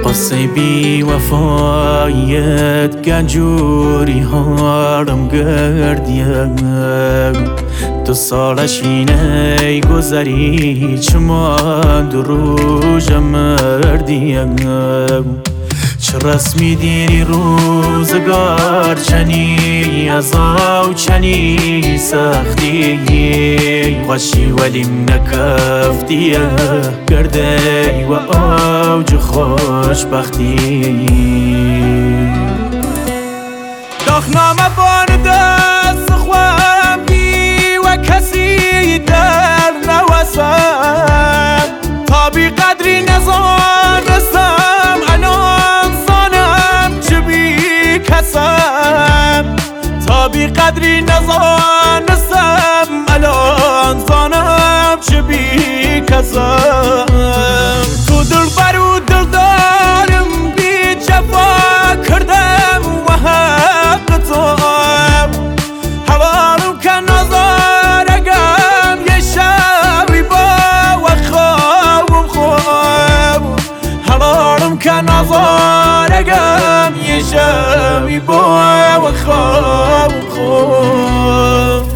قصه بی وفایت گنجوری هارم گردیم تو سالش اینه گذری چما دروج مردیم چه رسمی دیری روزگار چنی ازاو چنی سختی غشی ولیم نکفتیه گرده و اوج خوشبختی داخنامه بان دست خوام بی و کسی در نوسم تا بی قدری نزانستم الان زانم چه بی کسم تا بی قدری نزانستم الان زانم چه بی کسم تو دل برو دل دارم بی جفا کردم و حق تو حوالم که نظارگم یه شبی با و خوابم خواب حوالم که نظارگم یه شبی با و خوابم خواب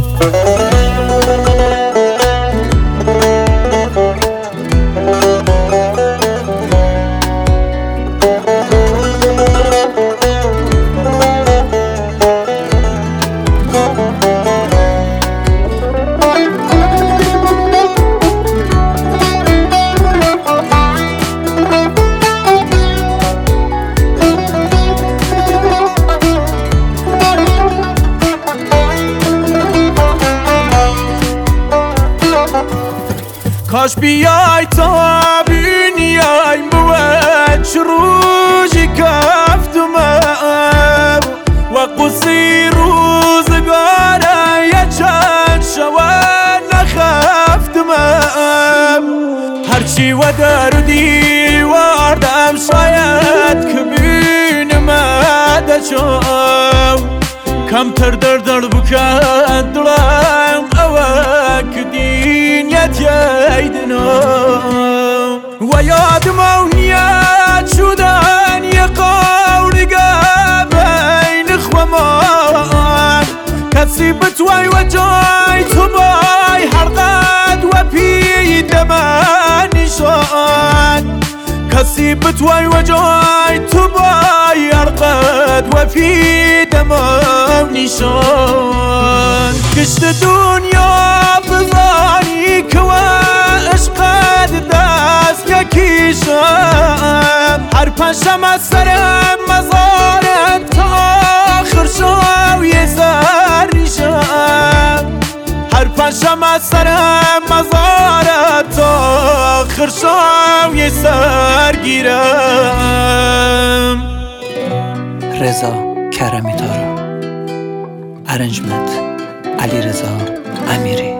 کاش بیای تا بینیای بود روزی کفتم و قصی روزگاره یه چند شود نخفتم هرچی و در دیواردم شاید که بینم دچم کمتر در بکن دلم اوه که دینیت ییدنم و یادم و نیت شدن یه قولگه بین خوامان کسی بتوی و جای تو بای حرقت و پیده من نشان کسی بتوی و جای تو بای حرقت و پیده من نشان کشت دنیا بزانی که و عشقت دست یکیشم هر پنجم از سرم مزارت تا آخر شو یه سر ریشم هر پنجم از سرم مزارت تا آخر شو یه سر گیرم رضا کرمی تارا ارنجمنت علی رضا امیری